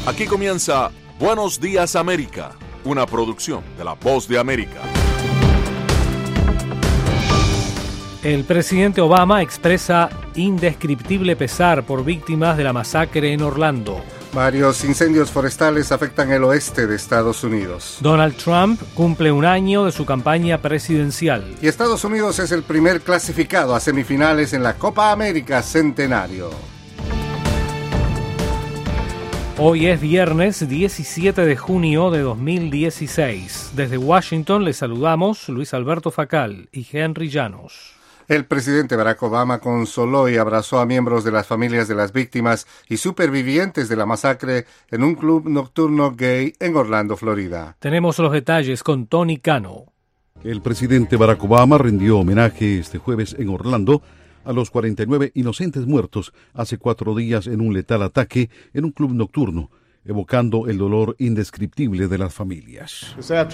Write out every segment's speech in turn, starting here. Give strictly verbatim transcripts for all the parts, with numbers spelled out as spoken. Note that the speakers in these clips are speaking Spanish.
Aquí comienza Buenos Días América, una producción de La Voz de América. El presidente Obama expresa indescriptible pesar por víctimas de la masacre en Orlando. Varios incendios forestales afectan el oeste de Estados Unidos. Donald Trump cumple un año de su campaña presidencial. Y Estados Unidos es el primer clasificado a semifinales en la Copa América Centenario. Hoy es viernes diecisiete de junio de dos mil dieciséis. Desde Washington les saludamos Luis Alberto Facal y Henry Llanos. El presidente Barack Obama consoló y abrazó a miembros de las familias de las víctimas y supervivientes de la masacre en un club nocturno gay en Orlando, Florida. Tenemos los detalles con Tony Cano. El presidente Barack Obama rindió homenaje este jueves en Orlando a los cuarenta y nueve inocentes muertos hace cuatro días en un letal ataque en un club nocturno, evocando el dolor indescriptible de las familias.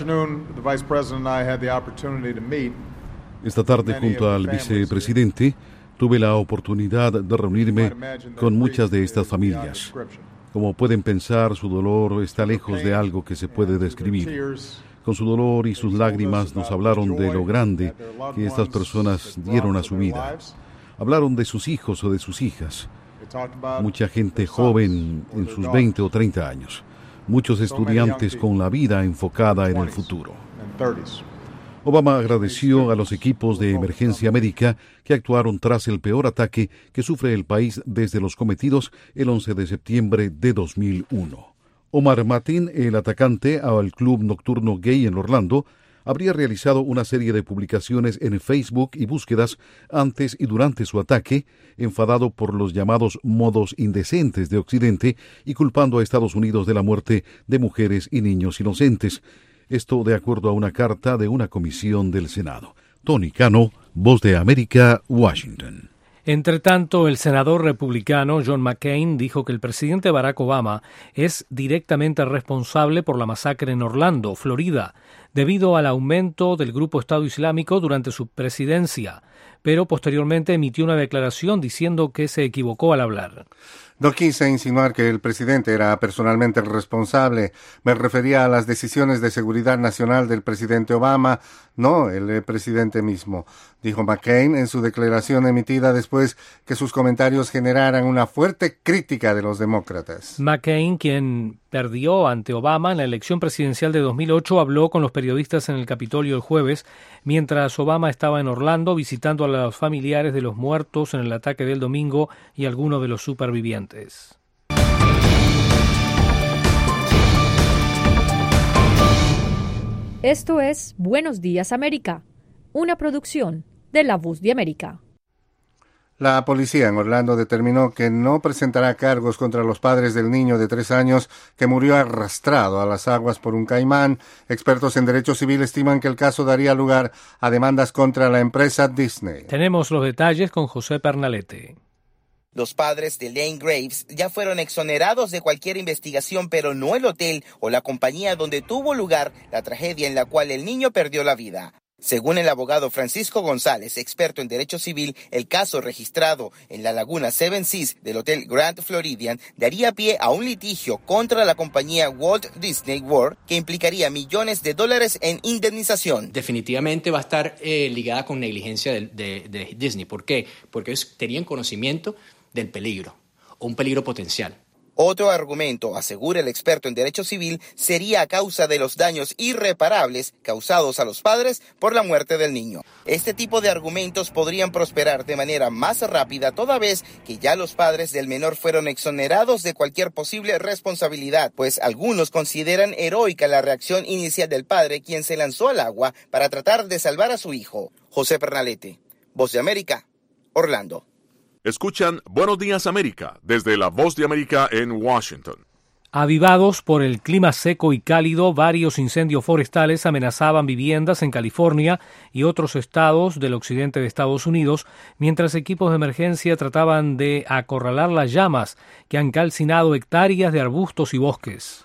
Esta tarde, junto al vicepresidente, tuve la oportunidad de reunirme con muchas de estas familias. Como pueden pensar, su dolor está lejos de algo que se puede describir. Con su dolor y sus lágrimas nos hablaron de lo grande que estas personas dieron a su vida. Hablaron de sus hijos o de sus hijas. Mucha gente joven en sus veinte o treinta años. Muchos estudiantes con la vida enfocada en el futuro. Obama agradeció a los equipos de emergencia médica que actuaron tras el peor ataque que sufre el país desde los cometidos el once de septiembre de dos mil uno. Omar Mateen, el atacante al club nocturno gay en Orlando, habría realizado una serie de publicaciones en Facebook y búsquedas antes y durante su ataque, enfadado por los llamados modos indecentes de Occidente y culpando a Estados Unidos de la muerte de mujeres y niños inocentes. Esto de acuerdo a una carta de una comisión del Senado. Tony Cano, Voz de América, Washington. Entre tanto, el senador republicano John McCain dijo que el presidente Barack Obama es directamente responsable por la masacre en Orlando, Florida, debido al aumento del grupo Estado Islámico durante su presidencia, pero posteriormente emitió una declaración diciendo que se equivocó al hablar. No quise insinuar que el presidente era personalmente el responsable. Me refería a las decisiones de seguridad nacional del presidente Obama, no el presidente mismo, dijo McCain en su declaración emitida después que sus comentarios generaran una fuerte crítica de los demócratas. McCain, quien perdió ante Obama en la elección presidencial de dos mil ocho, habló con los periodistas en el Capitolio el jueves, mientras Obama estaba en Orlando visitando a los familiares de los muertos en el ataque del domingo y algunos de los supervivientes. Esto es Buenos Días América, una producción de La Voz de América. La policía en Orlando determinó que no presentará cargos contra los padres del niño de tres años que murió arrastrado a las aguas por un caimán. Expertos en derecho civil estiman que el caso daría lugar a demandas contra la empresa Disney. Tenemos los detalles con José Pernalete. Los padres de Lane Graves ya fueron exonerados de cualquier investigación, pero no el hotel o la compañía donde tuvo lugar la tragedia en la cual el niño perdió la vida. Según el abogado Francisco González, experto en derecho civil, el caso registrado en la laguna Seven Seas del Hotel Grand Floridian daría pie a un litigio contra la compañía Walt Disney World que implicaría millones de dólares en indemnización. Definitivamente va a estar eh, ligada con negligencia de, de, de Disney. ¿Por qué? Porque ellos tenían conocimiento del peligro o un peligro potencial. Otro argumento, asegura el experto en derecho civil, sería a causa de los daños irreparables causados a los padres por la muerte del niño. Este tipo de argumentos podrían prosperar de manera más rápida toda vez que ya los padres del menor fueron exonerados de cualquier posible responsabilidad, pues algunos consideran heroica la reacción inicial del padre, quien se lanzó al agua para tratar de salvar a su hijo. José Pernalete, Voz de América, Orlando. Escuchan Buenos Días América desde La Voz de América en Washington. Avivados por el clima seco y cálido, varios incendios forestales amenazaban viviendas en California y otros estados del occidente de Estados Unidos, mientras equipos de emergencia trataban de acorralar las llamas que han calcinado hectáreas de arbustos y bosques.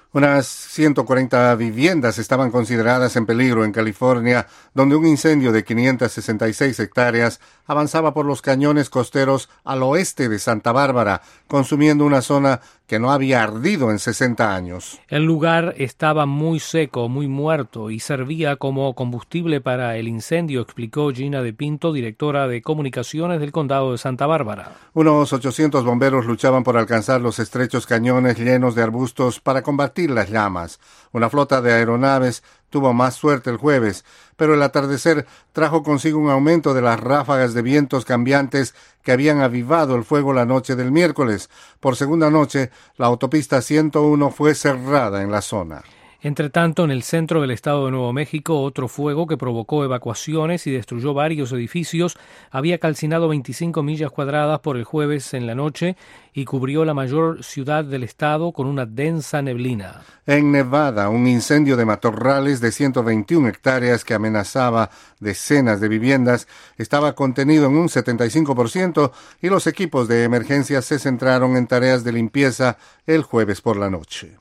Unas ciento cuarenta viviendas estaban consideradas en peligro en California, donde un incendio de quinientas sesenta y seis hectáreas avanzaba por los cañones costeros al oeste de Santa Bárbara, consumiendo una zona que no había ardido en sesenta años. El lugar estaba muy seco, muy muerto y servía como combustible para el incendio, explicó Gina De Pinto, directora de comunicaciones del condado de Santa Bárbara. Unos ochocientos bomberos luchaban por alcanzar los estrechos cañones llenos de arbustos para combatir las llamas. Una flota de aeronaves tuvo más suerte el jueves, pero el atardecer trajo consigo un aumento de las ráfagas de vientos cambiantes que habían avivado el fuego la noche del miércoles. Por segunda noche, la autopista ciento uno fue cerrada en la zona. Entre tanto, en el centro del estado de Nuevo México, otro fuego que provocó evacuaciones y destruyó varios edificios había calcinado veinticinco millas cuadradas por el jueves en la noche y cubrió la mayor ciudad del estado con una densa neblina. En Nevada, un incendio de matorrales de ciento veintiuna hectáreas que amenazaba decenas de viviendas estaba contenido en un setenta y cinco por ciento y los equipos de emergencia se centraron en tareas de limpieza el jueves por la noche.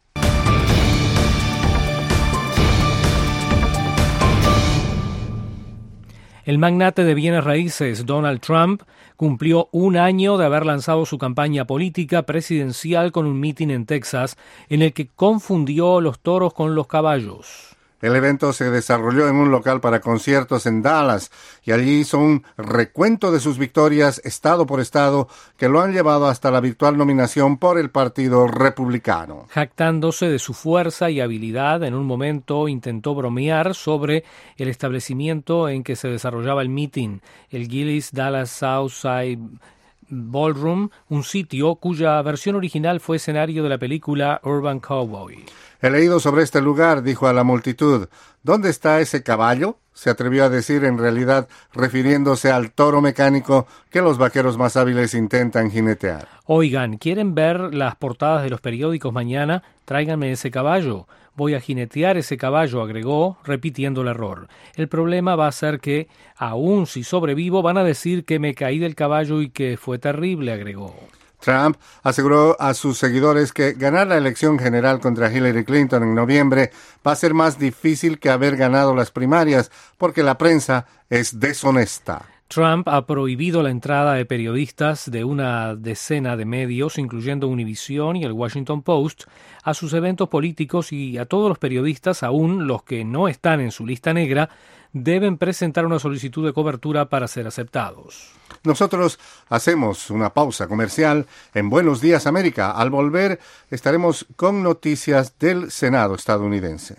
El magnate de bienes raíces Donald Trump cumplió un año de haber lanzado su campaña política presidencial con un mitin en Texas en el que confundió los toros con los caballos. El evento se desarrolló en un local para conciertos en Dallas y allí hizo un recuento de sus victorias estado por estado que lo han llevado hasta la virtual nominación por el Partido Republicano. Jactándose de su fuerza y habilidad, en un momento intentó bromear sobre el establecimiento en que se desarrollaba el meeting, el Gillis Dallas Southside Ballroom, un sitio cuya versión original fue escenario de la película Urban Cowboy. He leído sobre este lugar, dijo a la multitud. ¿Dónde está ese caballo? Se atrevió a decir, en realidad refiriéndose al toro mecánico que los vaqueros más hábiles intentan jinetear. Oigan, ¿quieren ver las portadas de los periódicos mañana? Tráiganme ese caballo. Voy a jinetear ese caballo, agregó, repitiendo el error. El problema va a ser que, aun si sobrevivo, van a decir que me caí del caballo y que fue terrible, agregó. Trump aseguró a sus seguidores que ganar la elección general contra Hillary Clinton en noviembre va a ser más difícil que haber ganado las primarias porque la prensa es deshonesta. Trump ha prohibido la entrada de periodistas de una decena de medios, incluyendo Univision y el Washington Post, a sus eventos políticos y a todos los periodistas, aún los que no están en su lista negra, deben presentar una solicitud de cobertura para ser aceptados. Nosotros hacemos una pausa comercial en Buenos Días América. Al volver estaremos con noticias del Senado estadounidense.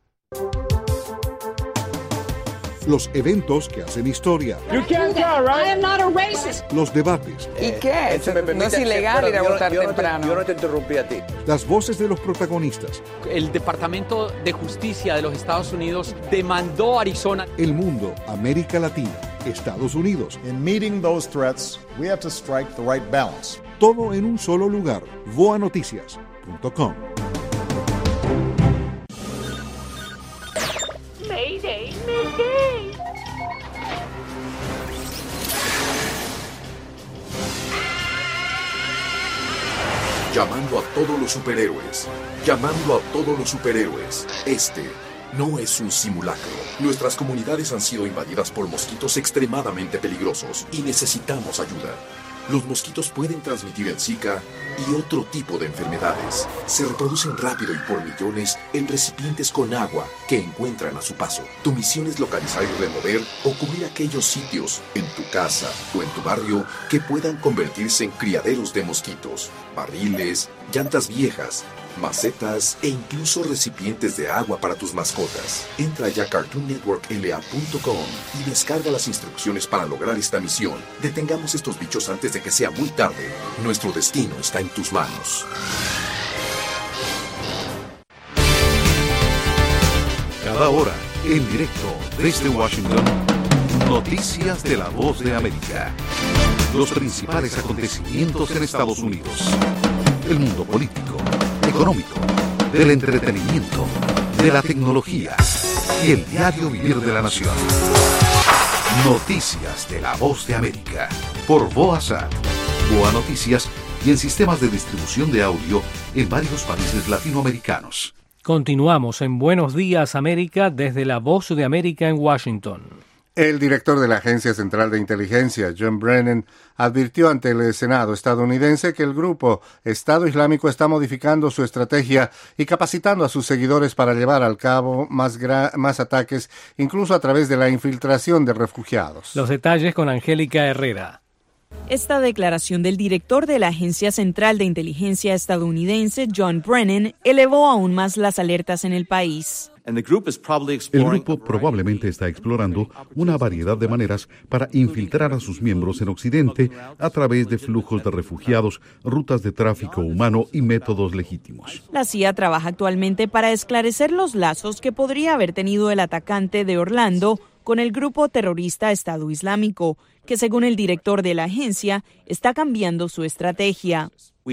Los eventos que hacen historia. You can't tell, right? I am not a racist. Los debates. ¿Y qué? Eh, no es ilegal ir a votar yo no temprano. Te, yo no te interrumpí a ti. Las voces de los protagonistas. El Departamento de Justicia de los Estados Unidos demandó a Arizona. El mundo, América Latina, Estados Unidos. In meeting those threats, we have to strike the right balance. Todo en un solo lugar. voa noticias punto com. Mayday, mayday. Llamando a todos los superhéroes. Llamando a todos los superhéroes. Este no es un simulacro. Nuestras comunidades han sido invadidas por mosquitos extremadamente peligrosos y necesitamos ayuda. Los mosquitos pueden transmitir el Zika y otro tipo de enfermedades. Se reproducen rápido y por millones en recipientes con agua que encuentran a su paso. Tu misión es localizar y remover o cubrir aquellos sitios en tu casa o en tu barrio que puedan convertirse en criaderos de mosquitos, barriles, llantas viejas, macetas e incluso recipientes de agua para tus mascotas. Entra ya a cartoon network l a punto com y descarga las instrucciones para lograr esta misión. Detengamos estos bichos antes de que sea muy tarde. Nuestro destino está en tus manos. Cada hora, en directo desde Washington, noticias de la Voz de América. Los principales acontecimientos en Estados Unidos. El mundo político, económico, del entretenimiento, de la tecnología y el diario vivir de la nación. Noticias de la Voz de América por VOA S A T, Voa Noticias y en sistemas de distribución de audio en varios países latinoamericanos. Continuamos en Buenos Días América desde la Voz de América en Washington. El director de la Agencia Central de Inteligencia, John Brennan, advirtió ante el Senado estadounidense que el grupo Estado Islámico está modificando su estrategia y capacitando a sus seguidores para llevar al cabo más, gra- más ataques, incluso a través de la infiltración de refugiados. Los detalles con Angélica Herrera. Esta declaración del director de la Agencia Central de Inteligencia estadounidense, John Brennan, elevó aún más las alertas en el país. El grupo probablemente está explorando una variedad de maneras para infiltrar a sus miembros en Occidente a través de flujos de refugiados, rutas de tráfico humano y métodos legítimos. La C I A trabaja actualmente para esclarecer los lazos que podría haber tenido el atacante de Orlando con el grupo terrorista Estado Islámico, que según el director de la agencia, está cambiando su estrategia.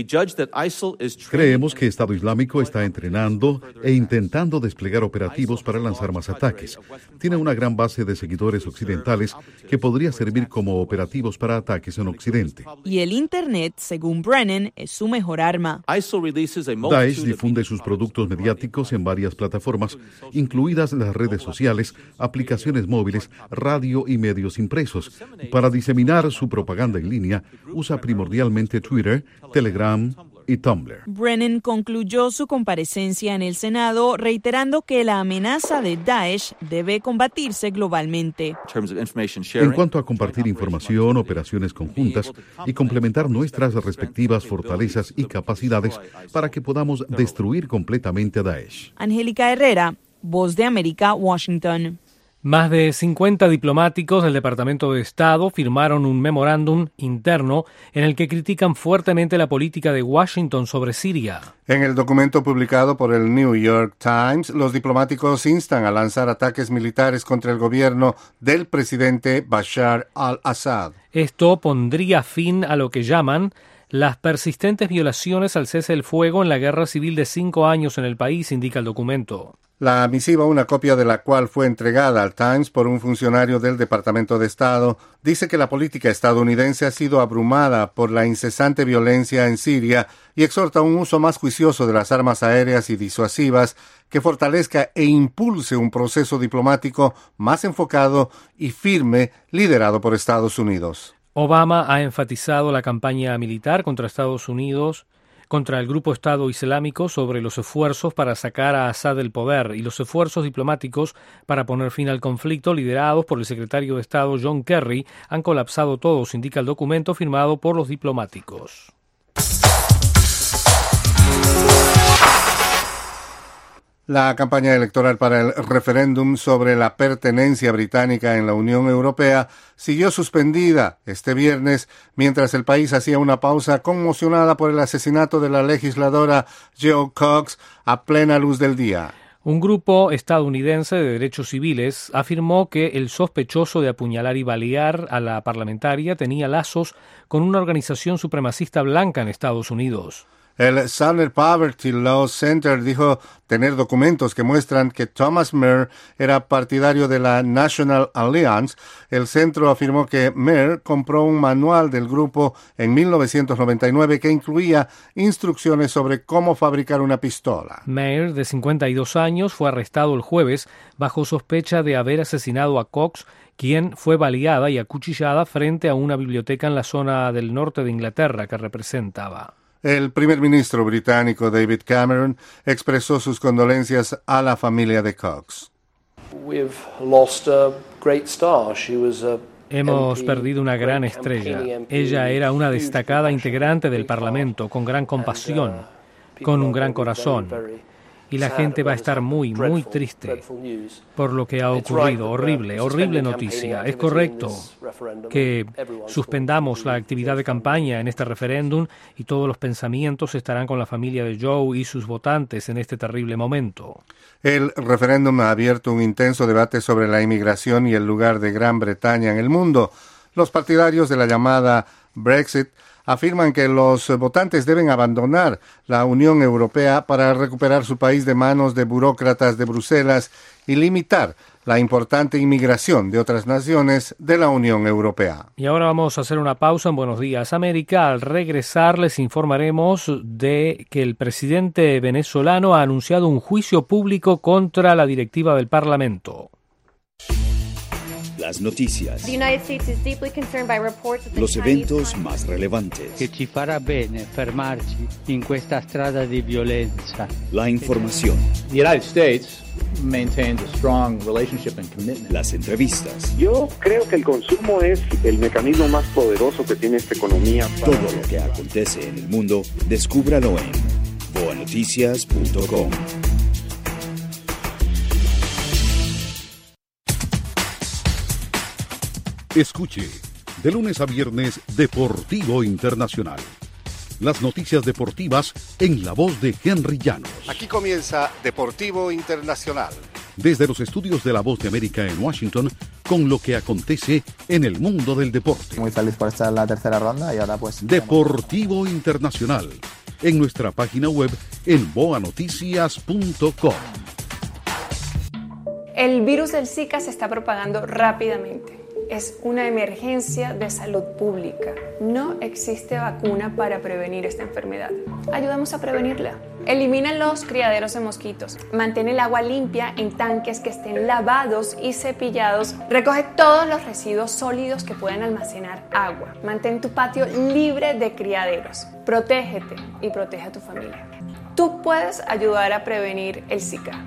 Creemos que Estado Islámico está entrenando e intentando desplegar operativos para lanzar más ataques. Tiene una gran base de seguidores occidentales que podría servir como operativos para ataques en Occidente. Y el Internet, según Brennan, es su mejor arma. Daesh difunde sus productos mediáticos en varias plataformas, incluidas las redes sociales, aplicaciones móviles, radio y medios impresos. Para diseminar su propaganda en línea, usa primordialmente Twitter, Telegram y Tumblr. Brennan concluyó su comparecencia en el Senado reiterando que la amenaza de Daesh debe combatirse globalmente. En cuanto a compartir información, operaciones conjuntas y complementar nuestras respectivas fortalezas y capacidades para que podamos destruir completamente a Daesh. Angélica Herrera, Voz de América, Washington. Más de cincuenta diplomáticos del Departamento de Estado firmaron un memorándum interno en el que critican fuertemente la política de Washington sobre Siria. En el documento publicado por el New York Times, los diplomáticos instan a lanzar ataques militares contra el gobierno del presidente Bashar al-Assad. Esto pondría fin a lo que llaman las persistentes violaciones al cese del fuego en la guerra civil de cinco años en el país, indica el documento. La misiva, una copia de la cual fue entregada al Times por un funcionario del Departamento de Estado, dice que la política estadounidense ha sido abrumada por la incesante violencia en Siria y exhorta un uso más juicioso de las armas aéreas y disuasivas que fortalezca e impulse un proceso diplomático más enfocado y firme liderado por Estados Unidos. Obama ha enfatizado la campaña militar contra Estados Unidos, contra el grupo Estado Islámico, sobre los esfuerzos para sacar a Assad del poder y los esfuerzos diplomáticos para poner fin al conflicto liderados por el secretario de Estado John Kerry han colapsado todos, indica el documento firmado por los diplomáticos. La campaña electoral para el referéndum sobre la pertenencia británica en la Unión Europea siguió suspendida este viernes mientras el país hacía una pausa conmocionada por el asesinato de la legisladora Jo Cox a plena luz del día. Un grupo estadounidense de derechos civiles afirmó que el sospechoso de apuñalar y balear a la parlamentaria tenía lazos con una organización supremacista blanca en Estados Unidos. El Southern Poverty Law Center dijo tener documentos que muestran que Thomas Mehr era partidario de la National Alliance. El centro afirmó que Mehr compró un manual del grupo en mil novecientos noventa y nueve que incluía instrucciones sobre cómo fabricar una pistola. Mehr, de cincuenta y dos años, fue arrestado el jueves bajo sospecha de haber asesinado a Cox, quien fue baleada y acuchillada frente a una biblioteca en la zona del norte de Inglaterra que representaba. El primer ministro británico David Cameron expresó sus condolencias a la familia de Cox. Hemos perdido una gran estrella. Ella era una destacada integrante del Parlamento, con gran compasión, con un gran corazón. Y la gente va a estar muy, muy triste por lo que ha ocurrido. Horrible, horrible noticia. Es correcto que suspendamos la actividad de campaña en este referéndum y todos los pensamientos estarán con la familia de Joe y sus votantes en este terrible momento. El referéndum ha abierto un intenso debate sobre la inmigración y el lugar de Gran Bretaña en el mundo. Los partidarios de la llamada Brexit afirman que los votantes deben abandonar la Unión Europea para recuperar su país de manos de burócratas de Bruselas y limitar la importante inmigración de otras naciones de la Unión Europea. Y ahora vamos a hacer una pausa en Buenos Días América. Al regresar les informaremos de que el presidente venezolano ha anunciado un juicio público contra la directiva del Parlamento. Las noticias. Los eventos más relevantes. Che ci farà bene fermarci in questa strada di violenza. La información. The United States maintains a strong relationship and commitment. Las entrevistas. Yo creo que el consumo es el mecanismo más poderoso que tiene esta economía. Para... Todo lo que acontece en el mundo, descúbralo en boa noticias punto com. Escuche, de lunes a viernes, Deportivo Internacional. Las noticias deportivas en la voz de Henry Llanos. Aquí comienza Deportivo Internacional. Desde los estudios de La Voz de América en Washington, con lo que acontece en el mundo del deporte. Muy feliz por estar en la tercera ronda y ahora pues... Deportivo Internacional, en nuestra página web en boa noticias punto com. El virus del Zika se está propagando rápidamente. Es una emergencia de salud pública. No existe vacuna para prevenir esta enfermedad. Ayudamos a prevenirla. Elimina los criaderos de mosquitos. Mantén el agua limpia en tanques que estén lavados y cepillados. Recoge todos los residuos sólidos que puedan almacenar agua. Mantén tu patio libre de criaderos. Protégete y protege a tu familia. Tú puedes ayudar a prevenir el Zika.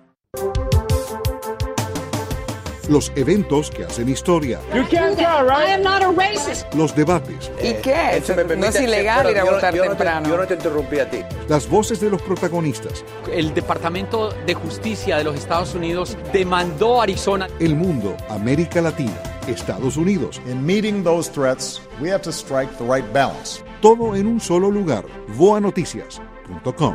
Los eventos que hacen historia. You can't tell, right? I am not a racist. Los debates. ¿Y qué? Eh, permite, no es ilegal eh, ir a yo, votar yo temprano. No te, yo no te interrumpí a ti. Las voces de los protagonistas. El Departamento de Justicia de los Estados Unidos demandó a Arizona. El mundo, América Latina, Estados Unidos. In meeting those threats, we have to strike the right balance. Todo en un solo lugar. boa noticias punto com.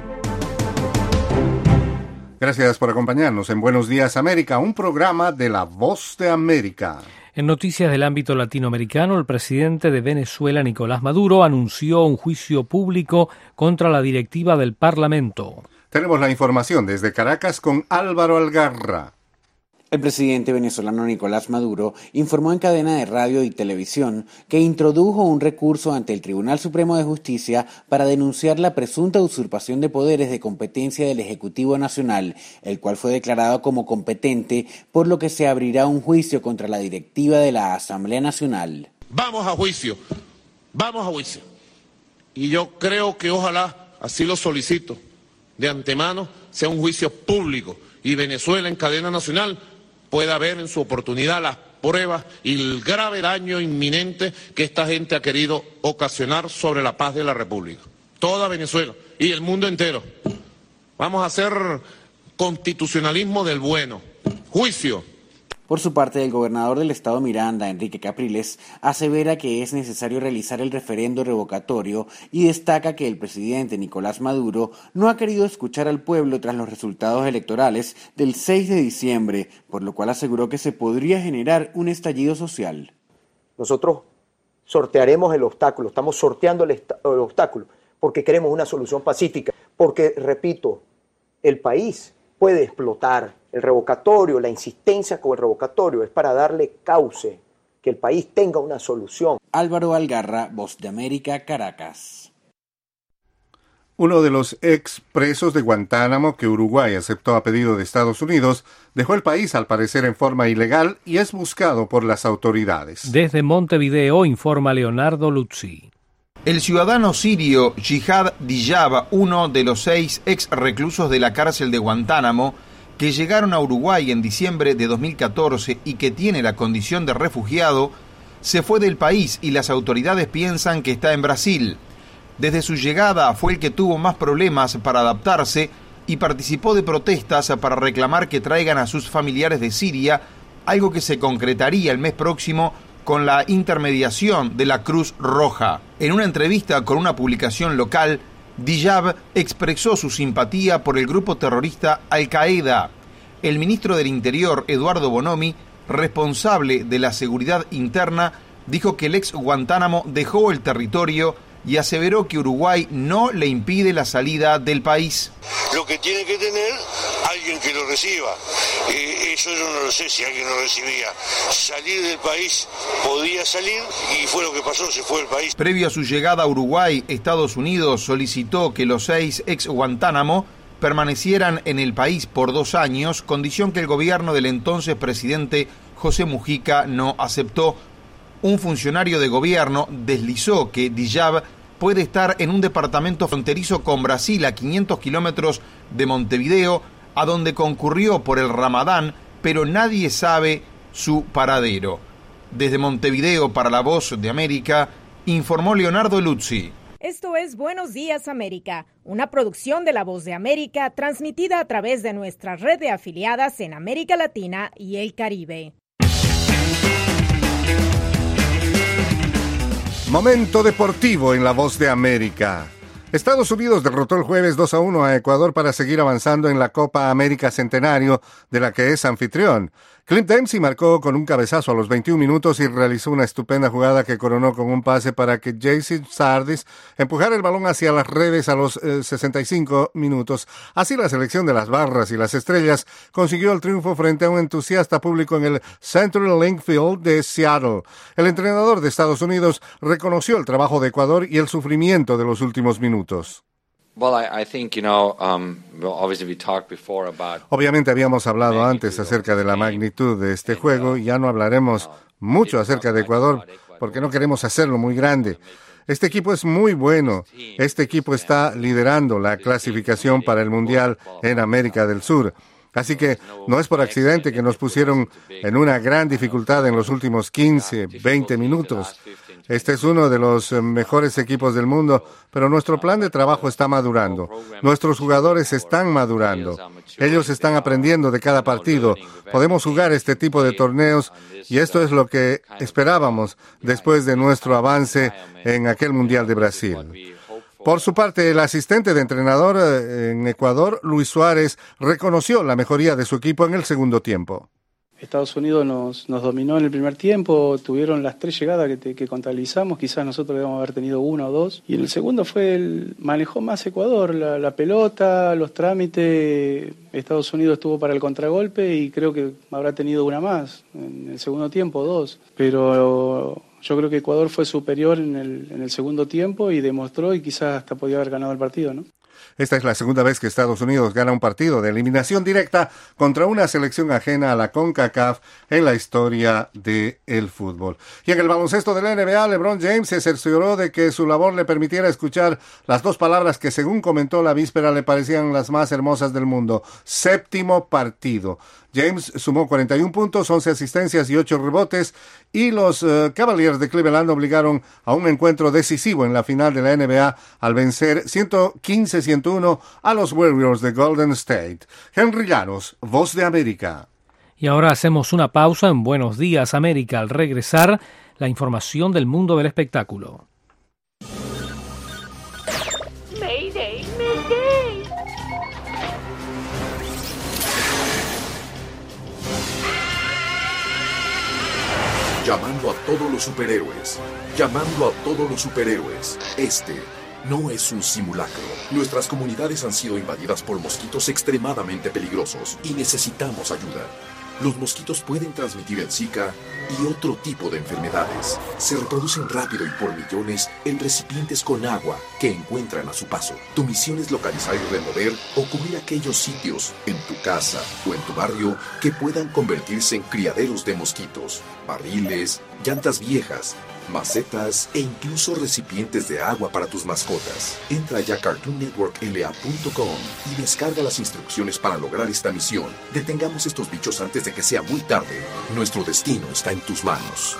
Gracias por acompañarnos en Buenos Días América, un programa de La Voz de América. En noticias del ámbito latinoamericano, el presidente de Venezuela, Nicolás Maduro, anunció un juicio público contra la directiva del Parlamento. Tenemos la información desde Caracas con Álvaro Algarra. El presidente venezolano Nicolás Maduro informó en cadena de radio y televisión que introdujo un recurso ante el Tribunal Supremo de Justicia para denunciar la presunta usurpación de poderes de competencia del Ejecutivo Nacional, el cual fue declarado como competente, por lo que se abrirá un juicio contra la directiva de la Asamblea Nacional. Vamos a juicio, vamos a juicio. Y yo creo que ojalá, así lo solicito, de antemano, sea un juicio público y Venezuela en cadena nacional pueda ver en su oportunidad las pruebas y el grave daño inminente que esta gente ha querido ocasionar sobre la paz de la República. Toda Venezuela y el mundo entero. Vamos a hacer constitucionalismo del bueno. Juicio. Por su parte, el gobernador del estado Miranda, Enrique Capriles, asevera que es necesario realizar el referendo revocatorio y destaca que el presidente Nicolás Maduro no ha querido escuchar al pueblo tras los resultados electorales del seis de diciembre, por lo cual aseguró que se podría generar un estallido social. Nosotros sortearemos el obstáculo, estamos sorteando el, el obstáculo porque queremos una solución pacífica, porque, repito, el país puede explotar. El revocatorio, la insistencia con el revocatorio es para darle cauce, que el país tenga una solución. Álvaro Algarra, Voz de América, Caracas. Uno de los expresos de Guantánamo que Uruguay aceptó a pedido de Estados Unidos dejó el país al parecer en forma ilegal y es buscado por las autoridades. Desde Montevideo informa Leonardo Luzzi. El ciudadano sirio Jihad Diyab, uno de los seis ex reclusos de la cárcel de Guantánamo, que llegaron a Uruguay en diciembre de dos mil catorce y que tiene la condición de refugiado, se fue del país y las autoridades piensan que está en Brasil. Desde su llegada fue el que tuvo más problemas para adaptarse y participó de protestas para reclamar que traigan a sus familiares de Siria, algo que se concretaría el mes próximo con la intermediación de la Cruz Roja. En una entrevista con una publicación local, Diyab expresó su simpatía por el grupo terrorista Al-Qaeda. El ministro del Interior, Eduardo Bonomi, responsable de la seguridad interna, dijo que el ex Guantánamo dejó el territorio y aseveró que Uruguay no le impide la salida del país. Lo que tiene que tener alguien que lo reciba. Eh, eso yo no lo sé si alguien lo recibía. Salir del país podía salir y fue lo que pasó, se fue del país. Previo a su llegada a Uruguay, Estados Unidos solicitó que los seis ex Guantánamo permanecieran en el país por dos años, condición que el gobierno del entonces presidente José Mujica no aceptó. Un funcionario de gobierno deslizó que Diyab puede estar en un departamento fronterizo con Brasil a quinientos kilómetros de Montevideo, a donde concurrió por el Ramadán, pero nadie sabe su paradero. Desde Montevideo para La Voz de América, informó Leonardo Luzzi. Esto es Buenos Días América, una producción de La Voz de América transmitida a través de nuestra red de afiliadas en América Latina y el Caribe. Momento deportivo en La Voz de América. Estados Unidos derrotó el jueves dos a uno a Ecuador para seguir avanzando en la Copa América Centenario, de la que es anfitrión. Clint Dempsey marcó con un cabezazo a los veintiún minutos y realizó una estupenda jugada que coronó con un pase para que Jason Sardis empujara el balón hacia las redes a los eh, sesenta y cinco minutos. Así la selección de las barras y las estrellas consiguió el triunfo frente a un entusiasta público en el Central Link Field de Seattle. El entrenador de Estados Unidos reconoció el trabajo de Ecuador y el sufrimiento de los últimos minutos. Obviamente habíamos hablado antes acerca de la magnitud de este juego y ya no hablaremos mucho acerca de Ecuador porque no queremos hacerlo muy grande. Este equipo es muy bueno. Este equipo está liderando la clasificación para el Mundial en América del Sur. Así que no es por accidente que nos pusieron en una gran dificultad en los últimos quince, veinte minutos. Este es uno de los mejores equipos del mundo, pero nuestro plan de trabajo está madurando. Nuestros jugadores están madurando. Ellos están aprendiendo de cada partido. Podemos jugar este tipo de torneos y esto es lo que esperábamos después de nuestro avance en aquel Mundial de Brasil. Por su parte, el asistente de entrenador en Ecuador, Luis Suárez, reconoció la mejoría de su equipo en el segundo tiempo. Estados Unidos nos, nos dominó en el primer tiempo, tuvieron las tres llegadas que, te, que contabilizamos, quizás nosotros debemos haber tenido una o dos, y en el segundo fue el manejó más Ecuador, la, la pelota, los trámites. Estados Unidos estuvo para el contragolpe y creo que habrá tenido una más en el segundo tiempo, dos, pero yo creo que Ecuador fue superior en el, en el segundo tiempo y demostró y quizás hasta podía haber ganado el partido, ¿no? Esta es la segunda vez que Estados Unidos gana un partido de eliminación directa contra una selección ajena a la CONCACAF en la historia del fútbol. Y en el baloncesto de la N B A, LeBron James se cercioró de que su labor le permitiera escuchar las dos palabras que, según comentó la víspera, le parecían las más hermosas del mundo: séptimo partido. James sumó cuarenta y un puntos, once asistencias y ocho rebotes, y los uh, Cavaliers de Cleveland obligaron a un encuentro decisivo en la final de la N B A al vencer ciento quince a ciento uno a los Warriors de Golden State. Henry Llanos, Voz de América. Y ahora hacemos una pausa en Buenos Días América. Al regresar, la información del mundo del espectáculo. Mayday, mayday. Llamando a todos los superhéroes. Llamando a todos los superhéroes. Este no es un simulacro. Nuestras comunidades han sido invadidas por mosquitos extremadamente peligrosos y necesitamos ayuda. Los mosquitos pueden transmitir el Zika y otro tipo de enfermedades. Se reproducen rápido y por millones en recipientes con agua que encuentran a su paso. Tu misión es localizar y remover o cubrir aquellos sitios en tu casa o en tu barrio que puedan convertirse en criaderos de mosquitos, barriles, llantas viejas, macetas e incluso recipientes de agua para tus mascotas. Entra ya a cartoon network l a punto com y descarga las instrucciones para lograr esta misión. Detengamos estos bichos antes de que sea muy tarde. Nuestro destino está en tus manos.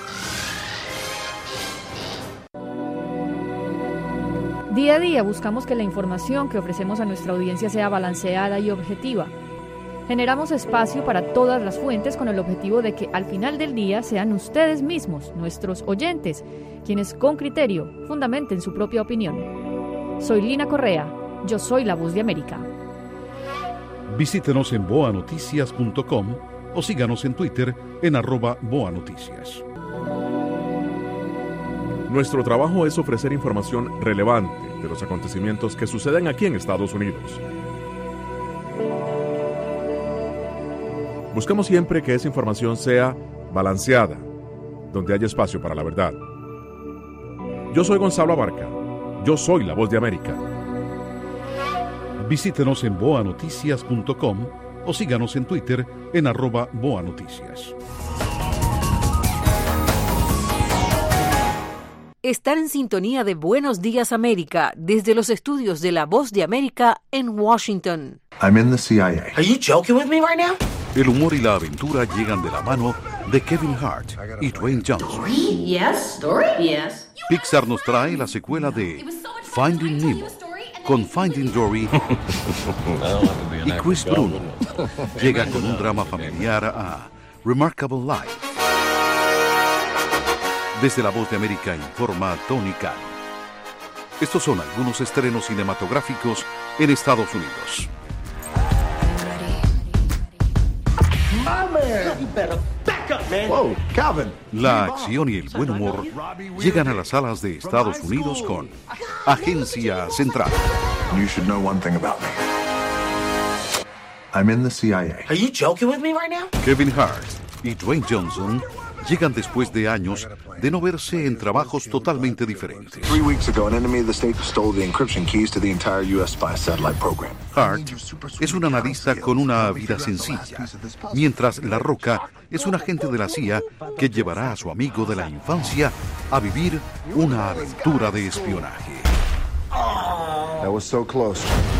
Día a día buscamos que la información que ofrecemos a nuestra audiencia sea balanceada y objetiva. Generamos espacio para todas las fuentes con el objetivo de que al final del día sean ustedes mismos, nuestros oyentes, quienes con criterio fundamenten su propia opinión. Soy Lina Correa, yo soy la Voz de América. Visítenos en boa noticias punto com o síganos en Twitter en arroba boanoticias. Nuestro trabajo es ofrecer información relevante de los acontecimientos que suceden aquí en Estados Unidos. Buscamos siempre que esa información sea balanceada, donde haya espacio para la verdad. Yo soy Gonzalo Abarca. Yo soy la Voz de América. Visítenos en boa noticias punto com o síganos en Twitter en arroba boanoticias. Están en sintonía de Buenos Días América desde los estudios de La Voz de América en Washington. I'm in the C I A. Are you joking with me right now? El humor y la aventura llegan de la mano de Kevin Hart y Dwayne Johnson. Yes, story? Yes. Pixar nos trae la secuela de Finding Nemo con Finding Dory y Chris Bruno llega con un drama familiar a Remarkable Life. Desde La Voz de América informa Tony Cano. Estos son algunos estrenos cinematográficos en Estados Unidos. La acción y el buen humor llegan a las salas de Estados Unidos con Agencia Central. You should know one thing about me. I'm in the C I A. Are you joking with me right now? Kevin Hart y Dwayne Johnson llegan después de años de no verse en trabajos totalmente diferentes. Three weeks ago, an enemy of the state stole the encryption keys to the entire U S spy satellite program. Hart es un analista con una vida sencilla, mientras La Roca es un agente de la C I A que llevará a su amigo de la infancia a vivir una aventura de espionaje. That was so close.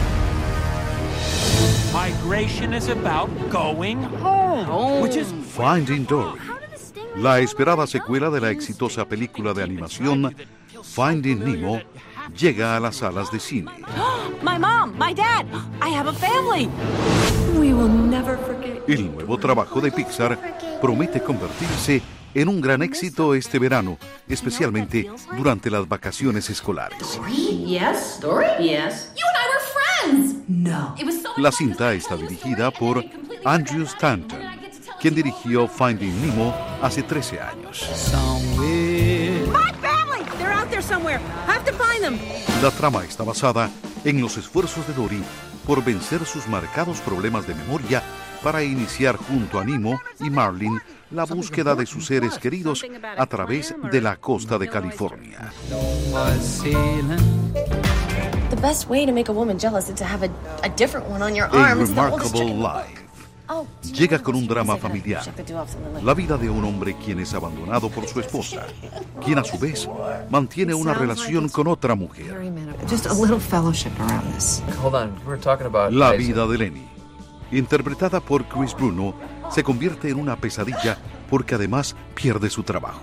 Migration is about going home, which is Finding Dory, la esperada secuela de la exitosa película de animación Finding Nemo, llega a las salas de cine. My mom, my dad, I have a family. We will never forget. El nuevo trabajo de Pixar promete convertirse en un gran éxito este verano, especialmente durante las vacaciones escolares. Yes, story? Yes. You and I were friends. No. La cinta está dirigida por Andrew Stanton, quien dirigió Finding Nemo hace trece años. My family, they're out there somewhere. I have to find them. La trama está basada en los esfuerzos de Dory por vencer sus marcados problemas de memoria para iniciar junto a Nemo y Marlin la búsqueda de sus seres queridos a través de la costa de California. The best way to make a woman jealous is to have a, a different one on your A arm. Remarkable Life llega con un drama familiar, la vida de un hombre quien es abandonado por su esposa, quien a su vez mantiene una relación con otra mujer. La vida de Lenny, interpretada por Chris Bruno, se convierte en una pesadilla porque además pierde su trabajo.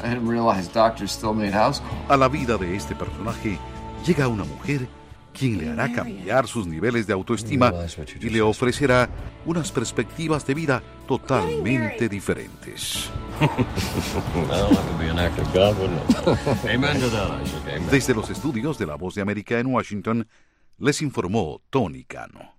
A la vida de este personaje llega una mujer quien le hará cambiar sus niveles de autoestima y le ofrecerá unas perspectivas de vida totalmente diferentes. Desde los estudios de La Voz de América en Washington, les informó Tony Cano.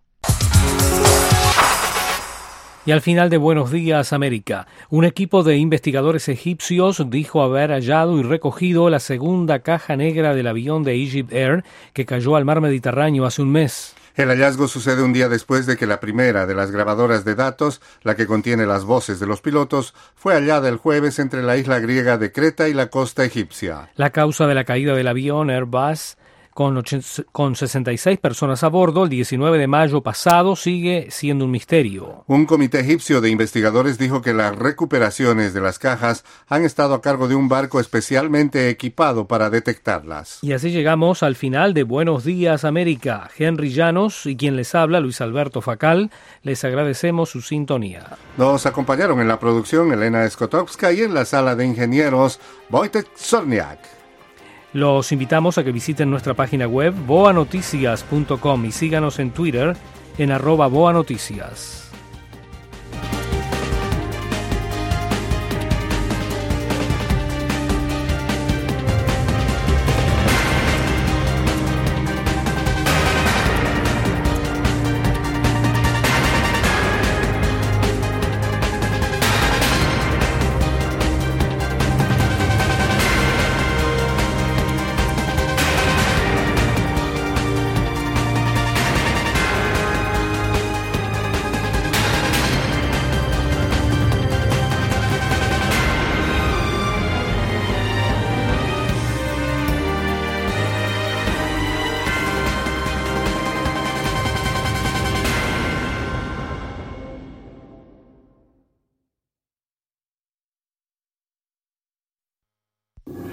Y al final de Buenos Días América, un equipo de investigadores egipcios dijo haber hallado y recogido la segunda caja negra del avión de Egypt Air que cayó al mar Mediterráneo hace un mes. El hallazgo sucede un día después de que la primera de las grabadoras de datos, la que contiene las voces de los pilotos, fue hallada el jueves entre la isla griega de Creta y la costa egipcia. La causa de la caída del avión Airbus Con, con sesenta y seis personas a bordo, el diecinueve de mayo pasado, sigue siendo un misterio. Un comité egipcio de investigadores dijo que las recuperaciones de las cajas han estado a cargo de un barco especialmente equipado para detectarlas. Y así llegamos al final de Buenos Días América. Henry Llanos y quien les habla, Luis Alberto Facal, les agradecemos su sintonía. Nos acompañaron en la producción Elena Skotowska y en la sala de ingenieros Wojtek Zorniak. Los invitamos a que visiten nuestra página web boa noticias punto com y síganos en Twitter en arroba boanoticias.